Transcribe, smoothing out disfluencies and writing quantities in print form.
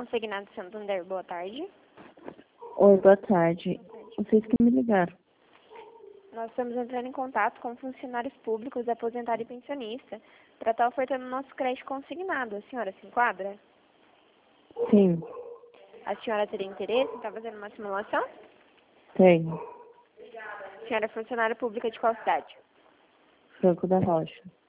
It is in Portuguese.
Consignado Santander, boa tarde. Oi, boa tarde. Vocês que me ligaram. Nós estamos entrando em contato com funcionários públicos, aposentado e pensionista, para estar ofertando nosso crédito consignado. A senhora se enquadra? Sim, A senhora teria interesse em estar fazendo uma simulação? tenho. A senhora é funcionária pública de qual cidade? Franco da Rocha.